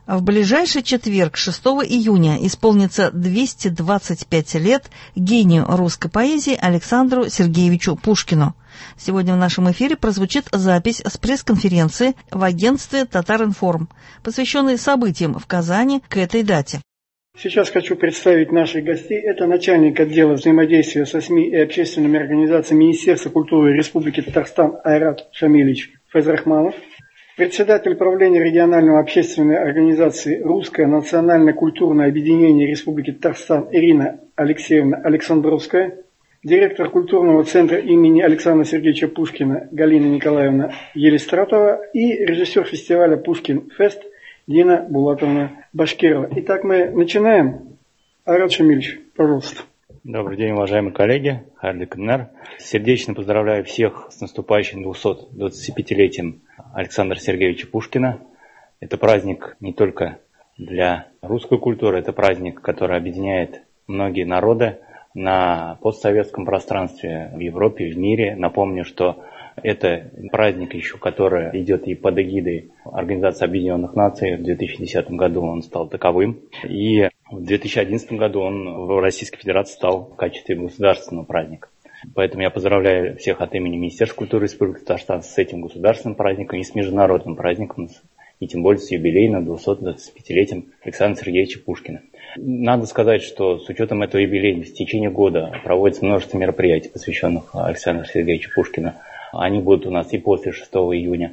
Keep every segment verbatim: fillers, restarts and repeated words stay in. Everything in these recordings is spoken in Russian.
В ближайший четверг, шестого июня, исполнится двести двадцать пять лет гению русской поэзии Александру Сергеевичу Пушкину. Сегодня в нашем эфире прозвучит запись с пресс-конференции в агентстве «Татаринформ», посвященной событиям в Казани к этой дате. Сейчас хочу представить наших гостей. Это начальник отдела взаимодействия со СМИ и общественными организациями Министерства культуры Республики Татарстан Айрат Шамильевич Файзрахманов, председатель правления региональной общественной организации «Русское национально-культурное объединение Республики Татарстан» Ирина Алексеевна Александровская, директор культурного центра имени Александра Сергеевича Пушкина Галина Николаевна Елистратова и режиссер фестиваля «Пушкин Фест» Дина Булатовна Башкирова. Итак, мы начинаем. Айрат Шамильевич, пожалуйста. Добрый день, уважаемые коллеги. Хайрлы Кыннар. Сердечно поздравляю всех с наступающим двухсот двадцатипятилетием Александра Сергеевича Пушкина. Это праздник не только для русской культуры, это праздник, который объединяет многие народы на постсоветском пространстве, в Европе, в мире. Напомню, что это праздник еще, который идет и под эгидой Организации Объединенных Наций. В две тысячи десятом году он стал таковым. И в две тысячи одиннадцатом году он в Российской Федерации стал в качестве государственного праздника. Поэтому я поздравляю всех от имени Министерства культуры Республики Татарстан с этим государственным праздником и с международным праздником, и тем более с юбилейным двухсот двадцатипятилетием Александра Сергеевича Пушкина. Надо сказать, что с учетом этого юбилея в течение года проводится множество мероприятий, посвященных Александру Сергеевичу Пушкину. Они будут у нас и после шестого июня.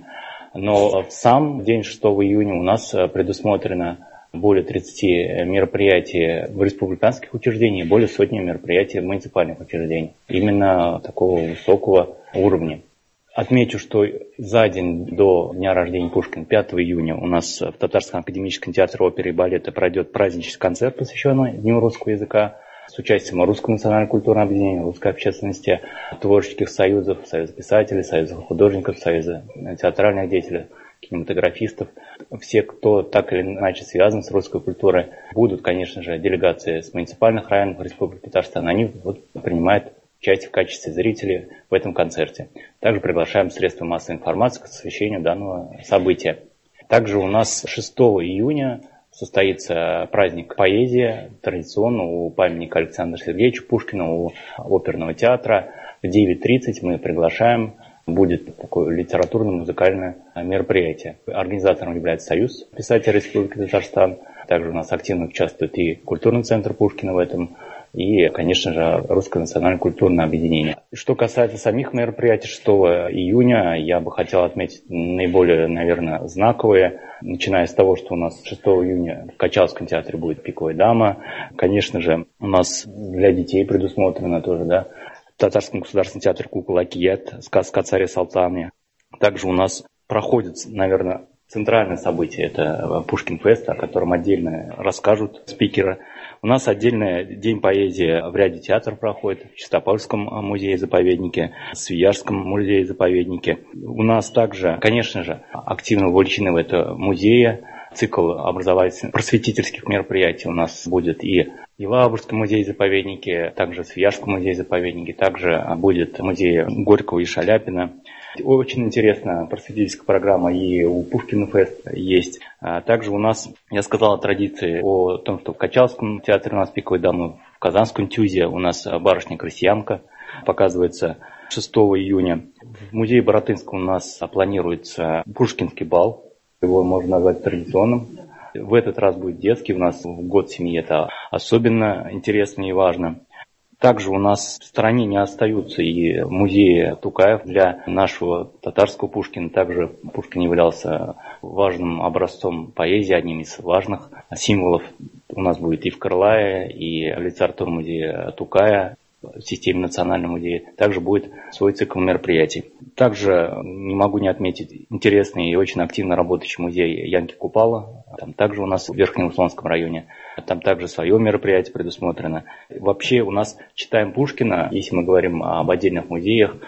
Но в сам день шестого июня у нас предусмотрено более тридцати мероприятий в республиканских учреждениях, более сотни мероприятий в муниципальных учреждениях. Именно такого высокого уровня. Отмечу, что за день до дня рождения Пушкина, пятого июня, у нас в Татарском академическом театре оперы и балета пройдет праздничный концерт, посвященный Дню русского языка, с участием Русского национально-культурного объединения, русской общественности, творческих союзов, Союза писателей, Союза художников, Союза театральных деятелей, кинематографистов. Все, кто так или иначе связан с русской культурой, будут, конечно же, делегации с муниципальных районов Республики Татарстан. Они вот принимают участие в качестве зрителей в этом концерте. Также приглашаем средства массовой информации к освещению данного события. Также у нас шестого июня состоится праздник поэзии, традиционно у памятника Александру Сергеевичу Пушкину, у оперного театра. В девять тридцать мы приглашаем, будет такое литературно-музыкальное мероприятие. Организатором является Союз писателей Республики Татарстан. Также у нас активно участвует и культурный центр Пушкина в этом, и, конечно же, Русское национально-культурное объединение. Что касается самих мероприятий, шестого июня я бы хотел отметить наиболее, наверное, знаковые. Начиная с того, что у нас шестого июня в Качалском театре будет «Пиковая дама». Конечно же, у нас для детей предусмотрено тоже, да, в Татарском государственном театре «Кукол Акият», сказка о царе Салтане. Также у нас проходит, наверное, центральное событие, это Пушкин Фест, о котором отдельно расскажут спикеры. У нас отдельный день поэзии в ряде театров проходит, в Чистопольском музее-заповеднике, в Свияжском музее-заповеднике. У нас также, конечно же, активно вовлечены в это музеи. Цикл образовательных просветительских мероприятий у нас будет и в Елабужском музее-заповеднике, также в Свияжском музее-заповеднике, также будет музей Горького и Шаляпина. Очень интересная просветительская программа и у Пушкина Фест есть. Также у нас, я сказал о традиции, о том, что в Качалском театре у нас «Пиковая дама», в Казанском ТЮЗе у нас «Барышня-крестьянка» показывается шестого июня. В музее Баратынского у нас планируется Пушкинский бал, его можно назвать традиционным. В этот раз будет детский, у нас в год семьи это особенно интересно и важно. Также у нас в стране не остаются и музеи Тукаев для нашего татарского Пушкина. Также Пушкин являлся важным образцом поэзии, одним из важных символов. У нас будет и в Кырлае, и в литературном музее Тукая, в системе Национального музея. Также будет свой цикл мероприятий. Также не могу не отметить интересный и очень активно работающий музей Янки Купала. Там также у нас в Верхнеуслонском районе. Там также свое мероприятие предусмотрено. Вообще у нас читаем Пушкина, если мы говорим об отдельных музеях,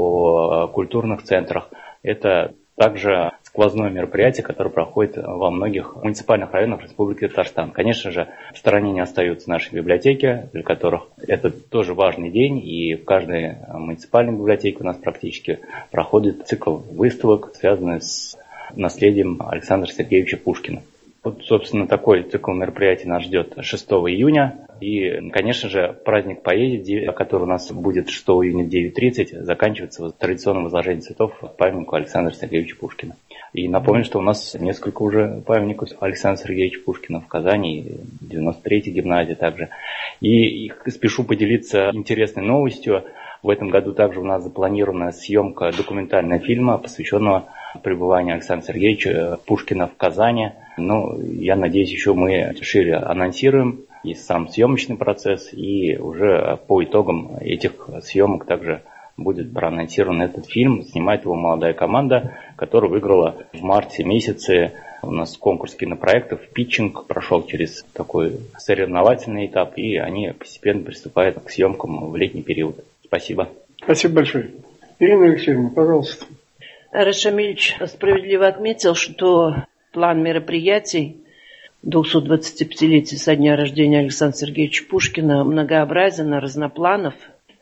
о культурных центрах. Это также сквозное мероприятие, которое проходит во многих муниципальных районах Республики Татарстан. Конечно же, в стороне не остаются наши библиотеки, для которых это тоже важный день. И в каждой муниципальной библиотеке у нас практически проходит цикл выставок, связанный с наследием Александра Сергеевича Пушкина. Вот, собственно, такой цикл мероприятий нас ждет шестого июня. И, конечно же, праздник поэзии, который у нас будет шестого июня в девять тридцать, заканчивается традиционным возложением цветов к памятнику Александра Сергеевича Пушкина. И напомню, что у нас несколько уже памятников Александра Сергеевича Пушкина в Казани, девяносто третья гимназия также. И спешу поделиться интересной новостью. В этом году также у нас запланирована съемка документального фильма, посвященного пребыванию Александра Сергеевича Пушкина в Казани. Ну, я надеюсь, еще мы шире анонсируем и сам съемочный процесс, и уже по итогам этих съемок также будет проанонсирован этот фильм. Снимает его молодая команда, которая выиграла в марте месяце у нас конкурс кинопроектов. Питчинг прошел через такой соревновательный этап, и они постепенно приступают к съемкам в летний период. Спасибо. Спасибо большое. Ирина Алексеевна, пожалуйста. Айрат Шамильевич справедливо отметил, что план мероприятий двухсот двадцатипятилетия со дня рождения Александра Сергеевича Пушкина многообразен, разнопланов.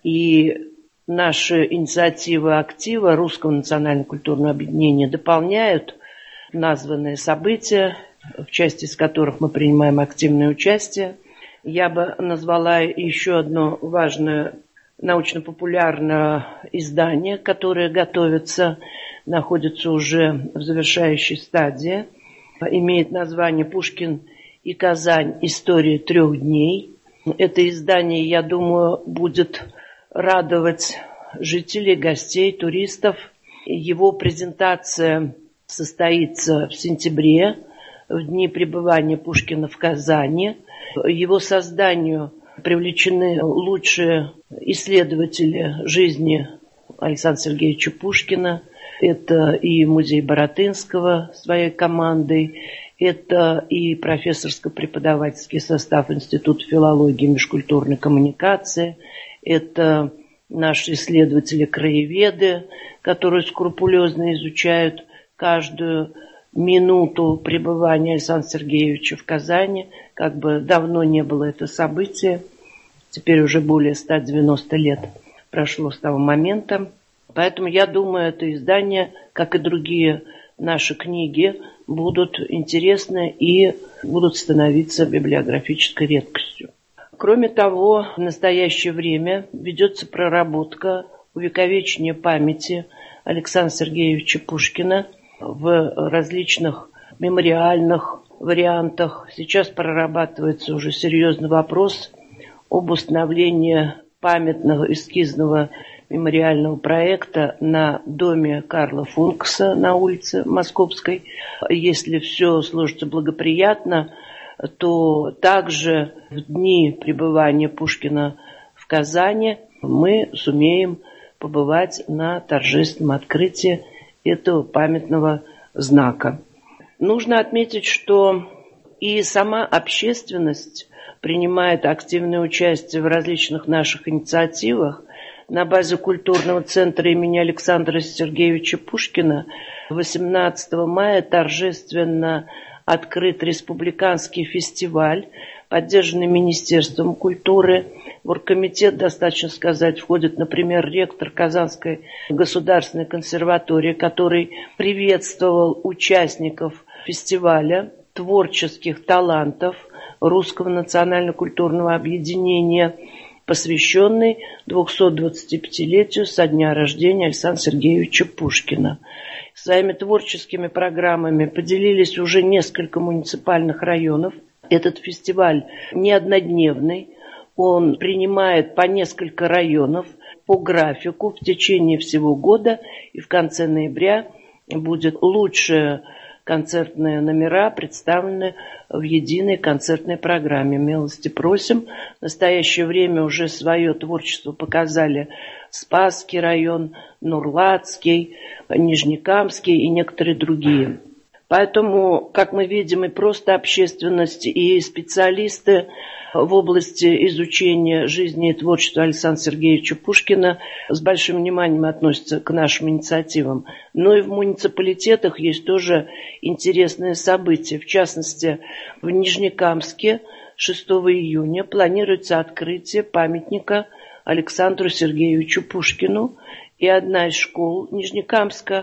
И наши инициативы актива Русского национально-культурного объединения дополняют названные события, в части из которых мы принимаем активное участие. Я бы назвала еще одно важное научно-популярное издание, которое готовится, находится уже в завершающей стадии. Имеет название «Пушкин и Казань. История трех дней». Это издание, я думаю, будет радовать жителей, гостей, туристов. Его презентация состоится в сентябре, в дни пребывания Пушкина в Казани. Его созданию привлечены лучшие исследователи жизни Александра Сергеевича Пушкина. Это и музей Баратынского своей командой, это и профессорско-преподавательский состав Института филологии и межкультурной коммуникации, это наши исследователи-краеведы, которые скрупулезно изучают каждую минуту пребывания Александра Сергеевича в Казани. Как бы давно не было это событие, теперь уже более ста девяноста лет прошло с того момента. Поэтому я думаю, это издание, как и другие наши книги, будут интересны и будут становиться библиографической редкостью. Кроме того, в настоящее время ведется проработка увековечения памяти Александра Сергеевича Пушкина в различных мемориальных вариантах. Сейчас прорабатывается уже серьезный вопрос об установлении памятного эскизного мемориального проекта на доме Карла Функса на улице Московской. Если все сложится благоприятно, то также в дни пребывания Пушкина в Казани мы сумеем побывать на торжественном открытии этого памятного знака. Нужно отметить, что и сама общественность принимает активное участие в различных наших инициативах. На базе культурного центра имени Александра Сергеевича Пушкина восемнадцатого мая торжественно открыт республиканский фестиваль, поддержанный Министерством культуры. В оргкомитет, достаточно сказать, входит, например, ректор Казанской государственной консерватории, который приветствовал участников фестиваля творческих талантов Русского национально-культурного объединения, посвященный двухсотдвадцатипятилетию со дня рождения Александра Сергеевича Пушкина. Своими творческими программами поделились уже несколько муниципальных районов. Этот фестиваль не однодневный, он принимает по несколько районов по графику в течение всего года, и в конце ноября будет лучшие концертные номера представлены в единой концертной программе. Милости просим. В настоящее время уже свое творчество показали Спасский район, Нурлатский, Нижнекамский и некоторые другие. Поэтому, как мы видим, и просто общественность, и специалисты в области изучения жизни и творчества Александра Сергеевича Пушкина с большим вниманием относятся к нашим инициативам. Но и в муниципалитетах есть тоже интересные события. В частности, в Нижнекамске шестого июня планируется открытие памятника Александру Сергеевичу Пушкину. И одна из школ Нижнекамска,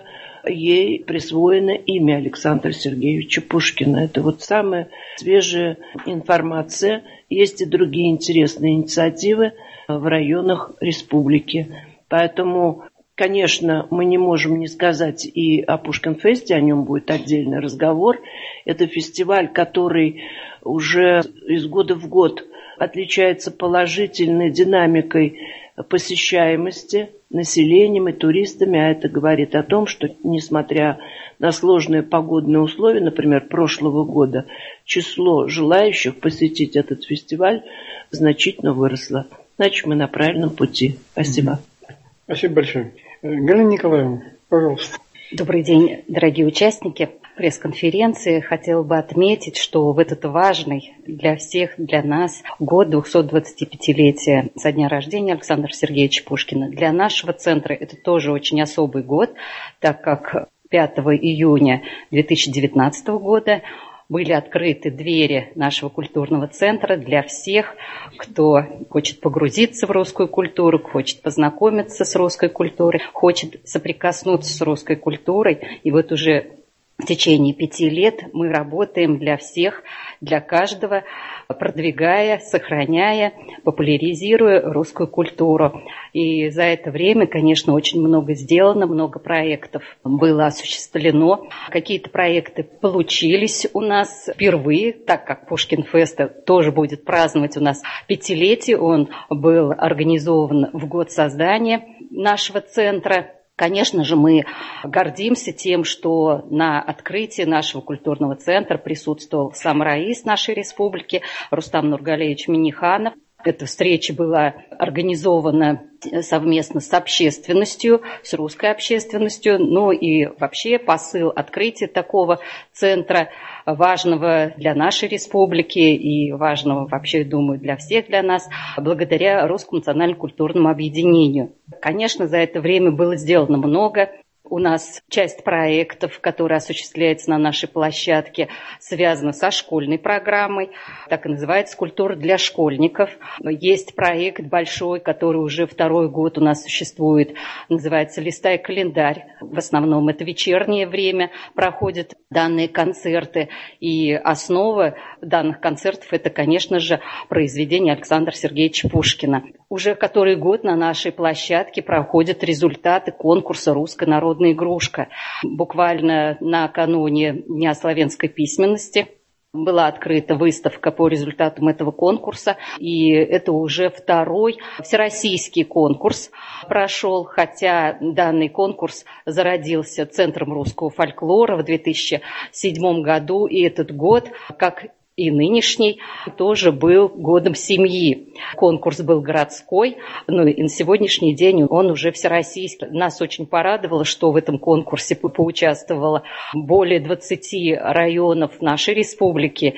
ей присвоено имя Александра Сергеевича Пушкина. Это вот самая свежая информация. Есть и другие интересные инициативы в районах республики. Поэтому, конечно, мы не можем не сказать и о Пушкин-фесте, о нем будет отдельный разговор. Это фестиваль, который уже из года в год отличается положительной динамикой посещаемости населением и туристами, а это говорит о том, что, несмотря на сложные погодные условия, например, прошлого года, число желающих посетить этот фестиваль значительно выросло. Значит, мы на правильном пути. Спасибо. Спасибо большое. Галина Николаевна, пожалуйста. Добрый день, дорогие участники пресс-конференции. Хотела бы отметить, что в этот важный для всех, для нас год двухсотдвадцатипятилетия со дня рождения Александра Сергеевича Пушкина. Для нашего центра это тоже очень особый год, так как пятого июня две тысячи девятнадцатого года были открыты двери нашего культурного центра для всех, кто хочет погрузиться в русскую культуру, хочет познакомиться с русской культурой, хочет соприкоснуться с русской культурой. И вот уже в течение пяти лет мы работаем для всех, для каждого, продвигая, сохраняя, популяризируя русскую культуру. И за это время, конечно, очень много сделано, много проектов было осуществлено. Какие-то проекты получились у нас впервые, так как Пушкин-фест тоже будет праздновать у нас пятилетие. Он был организован в год создания нашего центра. Конечно же, мы гордимся тем, что на открытии нашего культурного центра присутствовал сам раис нашей республики Рустам Нургалиевич Минниханов. Эта встреча была организована совместно с общественностью, с русской общественностью. Ну и вообще посыл открытия такого центра, важного для нашей республики и важного вообще, думаю, для всех, для нас, благодаря Русскому национально-культурному объединению. Конечно, за это время было сделано много. У нас часть проектов, которые осуществляются на нашей площадке, связана со школьной программой. Так и называется «Культура для школьников». Есть проект большой, который уже второй год у нас существует. Называется «Листай календарь». В основном это вечернее время проходят данные концерты. И основа данных концертов – это, конечно же, произведение Александра Сергеевича Пушкина. Уже который год на нашей площадке проходят результаты конкурса «Русская народная игрушка». Буквально накануне Дня славянской письменности была открыта выставка по результатам этого конкурса, и это уже второй всероссийский конкурс прошел, хотя данный конкурс зародился Центром русского фольклора в две тысячи седьмом году, и этот год, как и нынешний, тоже был годом семьи. Конкурс был городской, ну и на сегодняшний день он уже всероссийский. Нас очень порадовало, что в этом конкурсе поучаствовало более двадцати районов нашей республики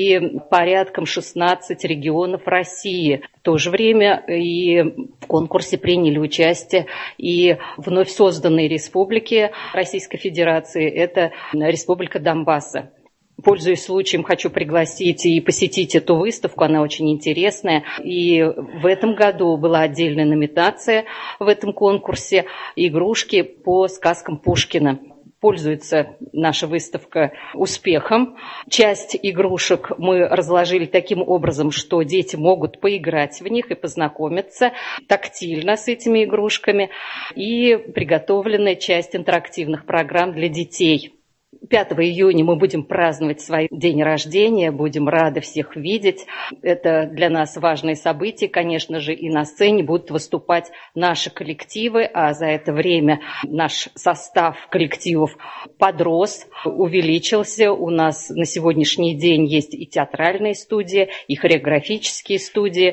и порядком шестнадцати регионов России. В то же время и в конкурсе приняли участие и вновь созданные республики Российской Федерации, это Республика Донбасса. Пользуясь случаем, хочу пригласить и посетить эту выставку, она очень интересная. И в этом году была отдельная номинация в этом конкурсе «Игрушки по сказкам Пушкина». Пользуется наша выставка успехом. Часть игрушек мы разложили таким образом, что дети могут поиграть в них и познакомиться тактильно с этими игрушками. И приготовлена часть интерактивных программ для детей. пятого июня мы будем праздновать свой день рождения, будем рады всех видеть. Это для нас важное событие, конечно же, и на сцене будут выступать наши коллективы, а за это время наш состав коллективов подрос, увеличился. У нас на сегодняшний день есть и театральные студии, и хореографические студии,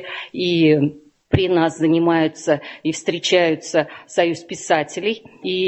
и при нас занимаются и встречаются Союз писателей,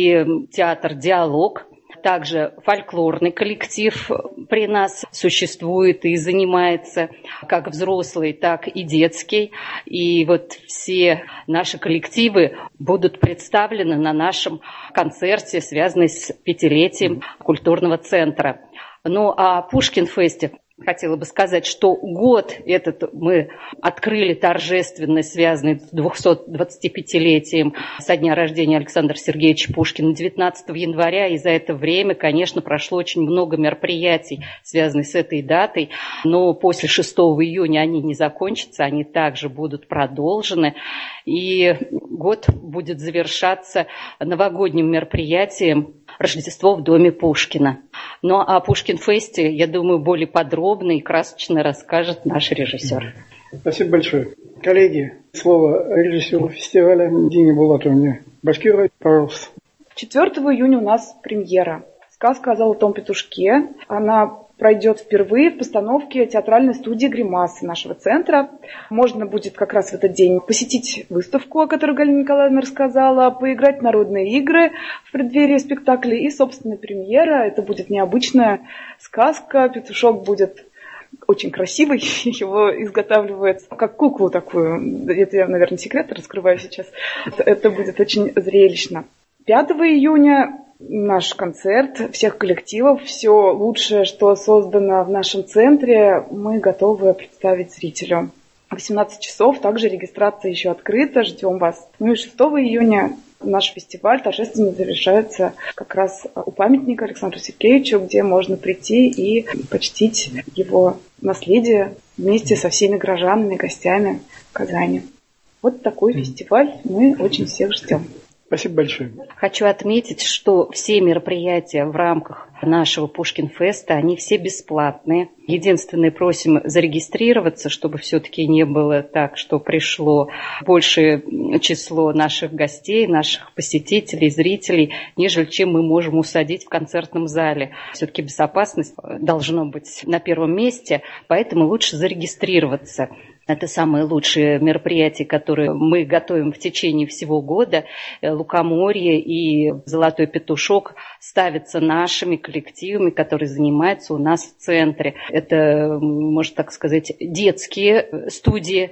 и театр «Диалог». Также фольклорный коллектив при нас существует и занимается, как взрослый, так и детский. И вот все наши коллективы будут представлены на нашем концерте, связанном с пятилетием культурного центра. Ну, а Пушкин-фесте хотела бы сказать, что год этот мы открыли торжественно, связанный с двухсотдвадцатипятилетием со дня рождения Александра Сергеевича Пушкина, девятнадцатого января, и за это время, конечно, прошло очень много мероприятий, связанных с этой датой, но после шестого июня они не закончатся, они также будут продолжены, и год будет завершаться новогодним мероприятием «Рождество в доме Пушкина». Ну, а о Пушкин-фесте, я думаю, более подробно и красочно расскажет наш режиссер. Спасибо большое. Коллеги, слово режиссеру фестиваля Дине Булатовне Башкировой, пожалуйста. четвёртого июня у нас премьера. Сказка о золотом петушке. Она пройдет впервые в постановке театральной студии «Гримасы» нашего центра. Можно будет как раз в этот день посетить выставку, о которой Галина Николаевна рассказала, поиграть в народные игры в преддверии спектакля и, собственно, премьера. Это будет необычная сказка. Петушок будет очень красивый, его изготавливают как куклу такую. Это я, наверное, секрет раскрываю сейчас. Это будет очень зрелищно. пятого июня наш концерт всех коллективов, все лучшее, что создано в нашем центре, мы готовы представить зрителю. В восемнадцать часов также регистрация еще открыта, ждем вас. Ну и шестого июня наш фестиваль торжественно завершается как раз у памятника Александру Сергеевичу, где можно прийти и почтить его наследие вместе со всеми горожанами, гостями Казани. Вот такой фестиваль, мы очень всех ждем. Спасибо большое. Хочу отметить, что все мероприятия в рамках нашего Пушкин-феста, они все бесплатные. Единственное, просим зарегистрироваться, чтобы все-таки не было так, что пришло большее число наших гостей, наших посетителей, зрителей, нежели чем мы можем усадить в концертном зале. Все-таки безопасность должна быть на первом месте, поэтому лучше зарегистрироваться. Это самые лучшие мероприятия, которые мы готовим в течение всего года. Лукоморье и Золотой петушок ставятся нашими коллективами, которые занимаются у нас в центре. Это, можно так сказать, детские студии,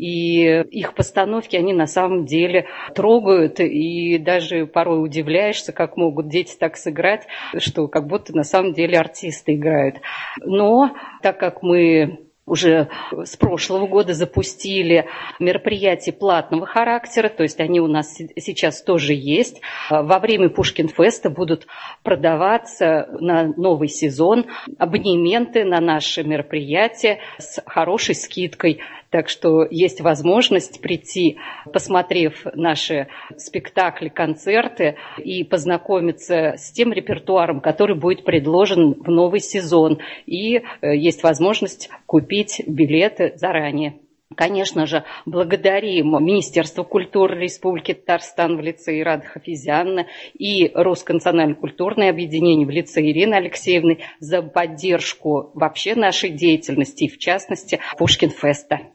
и их постановки, они на самом деле трогают, и даже порой удивляешься, как могут дети так сыграть, что как будто на самом деле артисты играют. Но так как мы уже с прошлого года запустили мероприятия платного характера, то есть они у нас сейчас тоже есть. Во время Пушкин-феста будут продаваться на новый сезон абонементы на наши мероприятия с хорошей скидкой. Так что есть возможность прийти, посмотрев наши спектакли, концерты и познакомиться с тем репертуаром, который будет предложен в новый сезон. И есть возможность купить билеты заранее. Конечно же, благодарим Министерству культуры Республики Татарстан в лице Ирады Хафизяновны и Русское национально-культурное объединение в лице Ирины Алексеевны за поддержку вообще нашей деятельности и, в частности, Пушкин-феста.